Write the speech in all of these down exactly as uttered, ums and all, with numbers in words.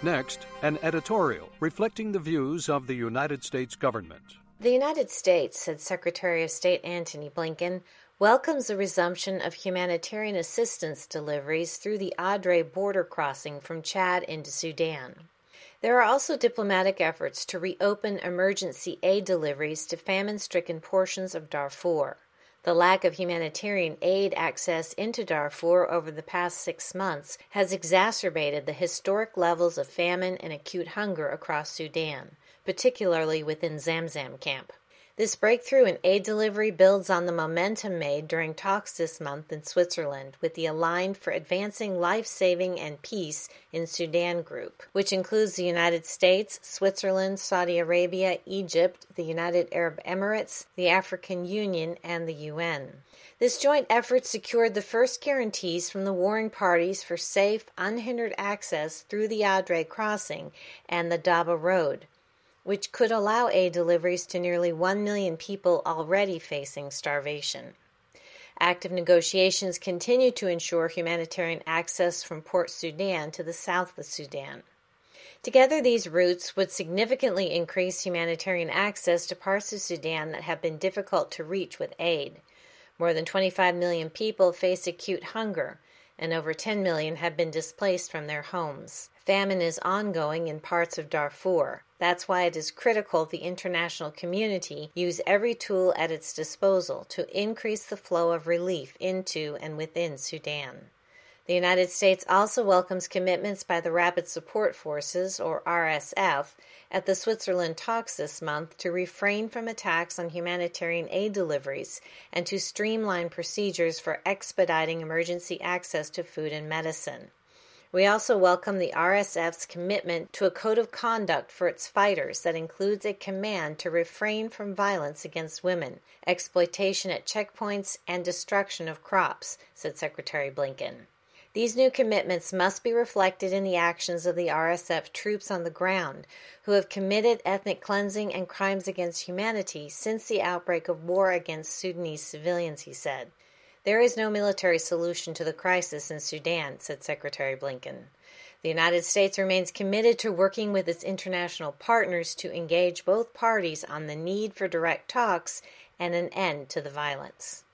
Next, an editorial reflecting the views of the United States government. The United States, said Secretary of State Antony Blinken, welcomes the resumption of humanitarian assistance deliveries through the Adre border crossing from Chad into Sudan. There are also diplomatic efforts to reopen emergency aid deliveries to famine-stricken portions of Darfur. The lack of humanitarian aid access into Darfur over the past six months has exacerbated the historic levels of famine and acute hunger across Sudan, particularly within Zamzam camp. This breakthrough in aid delivery builds on the momentum made during talks this month in Switzerland with the Aligned for Advancing Life-Saving and Peace in Sudan group, which includes the United States, Switzerland, Saudi Arabia, Egypt, the United Arab Emirates, the African Union, and the U N. This joint effort secured the first guarantees from the warring parties for safe, unhindered access through the Adre crossing and the Daba Road, which could allow aid deliveries to nearly one million people already facing starvation. Active negotiations continue to ensure humanitarian access from Port Sudan to the south of Sudan. Together, these routes would significantly increase humanitarian access to parts of Sudan that have been difficult to reach with aid. More than twenty-five million people face acute hunger, and over ten million have been displaced from their homes. Famine is ongoing in parts of Darfur. That's why it is critical the international community use every tool at its disposal to increase the flow of relief into and within Sudan. The United States also welcomes commitments by the Rapid Support Forces, or R S F, at the Switzerland talks this month to refrain from attacks on humanitarian aid deliveries and to streamline procedures for expediting emergency access to food and medicine. We also welcome the R S F's commitment to a code of conduct for its fighters that includes a command to refrain from violence against women, exploitation at checkpoints, and destruction of crops, said Secretary Blinken. These new commitments must be reflected in the actions of the R S F troops on the ground, who have committed ethnic cleansing and crimes against humanity since the outbreak of war against Sudanese civilians, he said. There is no military solution to the crisis in Sudan, said Secretary Blinken. The United States remains committed to working with its international partners to engage both parties on the need for direct talks and an end to the violence.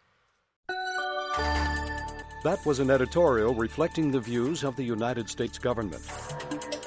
That was an editorial reflecting the views of the United States government.